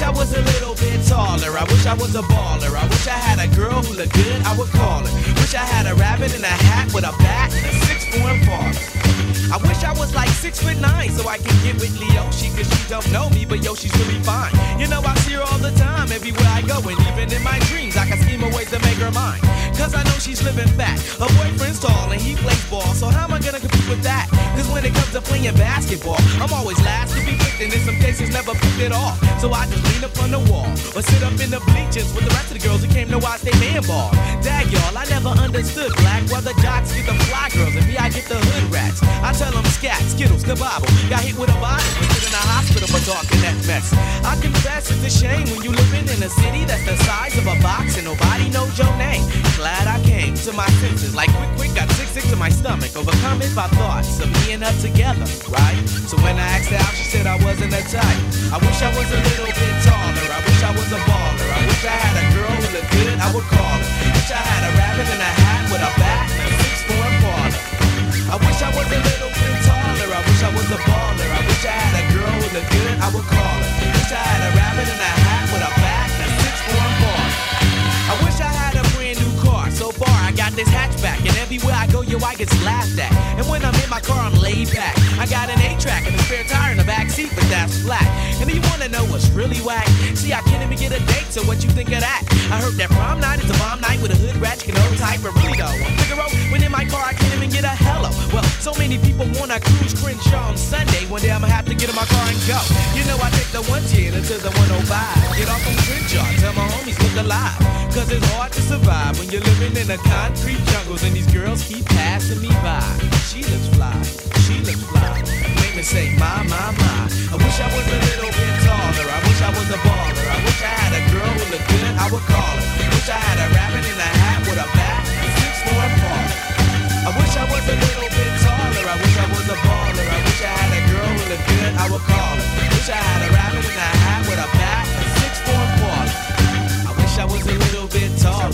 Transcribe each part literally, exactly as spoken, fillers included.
I was a little bit taller. I wish I was a baller. I wish I had a girl who looked good, I would call her. Wish I had a rabbit in a hat with a bat and a six-form father. I wish I was like six foot nine so I can get with Leoshi, cause she don't know me, but yo, she's really fine. You know, I see her all the time, everywhere I go, and even in my dreams, I can scheme a ways to make her mine. Cause I know she's living fat. Her boyfriend's tall and he plays ball, so how am I gonna compete with that? Cause when it comes to playing basketball, I'm always last to be picked, and in some cases never picked at all. So I just lean up on the wall, or sit up in the bleachers with the rest of the girls who came to watch they man ball. Dag y'all, I never understood black, why the jocks get the fly girls, and me I get the hood rats. I tell them scat, skittles, kabobble. Got hit with a bottle, put in a hospital for talking that mess. I confess it's a shame when you living in a city that's the size of a box and nobody knows your name. Glad I came to my senses, like quick, quick, got sick, sick to my stomach. Overcome it by thoughts of me and her together, right? So when I asked her out, she said I wasn't a type. I wish I was a little bit taller. I wish I was a baller. I wish I had a girl who looked good, I would call her. Wish I had a rabbit in a hat with a bat and a six-form parlor. I wish I was a little bit taller. I wish I was a baller. I wish I had a girl who looked good, I would call her. Wish I had a rabbit in a hat with a bat and a six-form parlor. I wish I had a brand new car. So far I got this hatchback, and everywhere I go, yo, I get laughed at. And when I'm in my car, I'm laid back. I got an eight-track and a spare tire in the back seat, but that's flat. And you wanna know what's really whack? See, I can't even get a date, so what you think of that? I heard that prom night is a bomb night with a hood rat, you can old type, but really though, I'm Figaro. When in my car, I can't even get a hello. Well, so many people wanna cruise Crenshaw on Sunday. One day I'ma have to get in my car and go. You know, I take the one ten until the one oh five. Get off on Crenshaw, tell my homies look alive. Cause it's hard to survive when you're living in the concrete jungles and these girls keep passing me by. She looks fly, she looks fly. Make me say, my, my, my. I wish I was a little bit taller. I wish I was a baller. I wish I had a girl who looked good, I would call her. Wish I had a rabbit in a hat with a bat and a six-form parlor. I wish I was a little bit taller. I wish I was a baller. I wish I had a girl who looked good, I would call her. Wish I had a rabbit in a hat with a bat and a six-form parlor. I wish I was a little bit taller.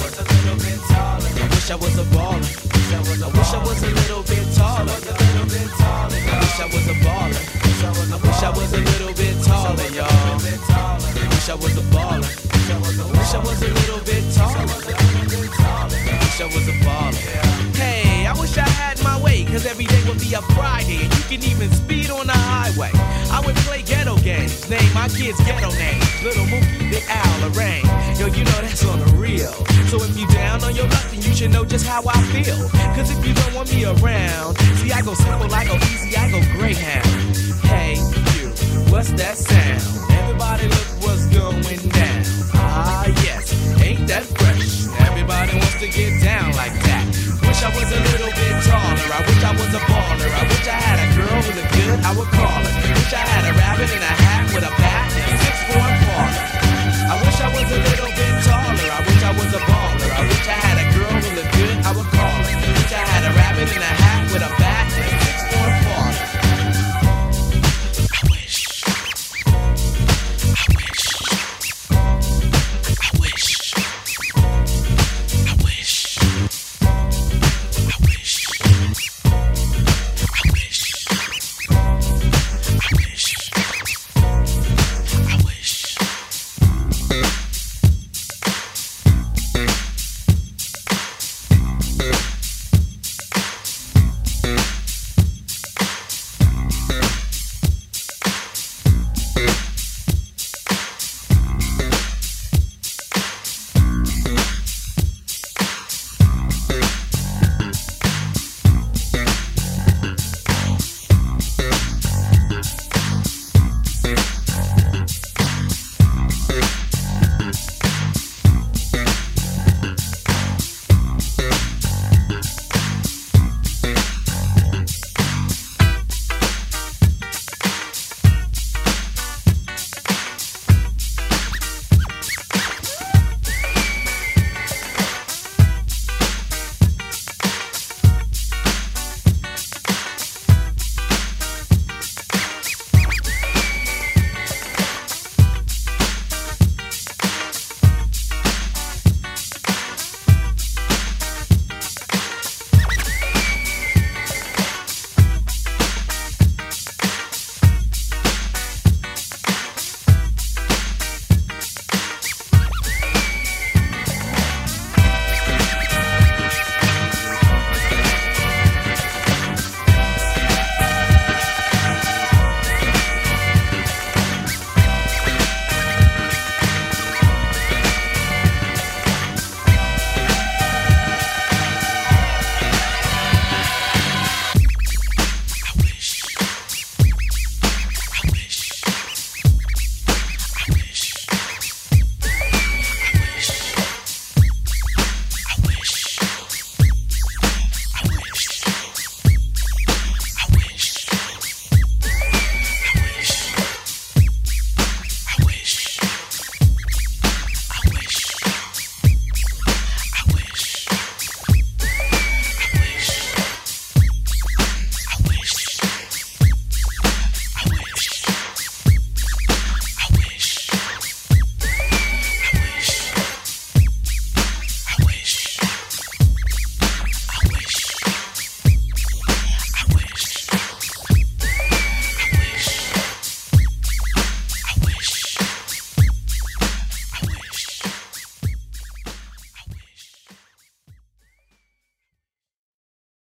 I wish I was a baller. I wish I was a little bit taller. I wish I was a baller. I wish I was a little bit taller, y'all. I wish I was a baller. I wish I was a little bit taller. I wish I was a baller. Hey, I wish I had my way, cause every day would be a Friday, and you can even speed on the highway. I would play ghetto games, name my kids ghetto names. Little Mookie, Big Al, Lorraine. Yo, you know that's on the real. So if you down on your luck, then you should know just how I feel. Cause if you don't want me around, see I go simple, I go easy, I go Greyhound. Hey, you, what's that sound? Everybody look what's going down. Ah, yes, ain't that fresh? Everybody wants to get down like that. Wish I was a little bit taller. I wish I was a baller. I wish I had a girl who looked good, I would call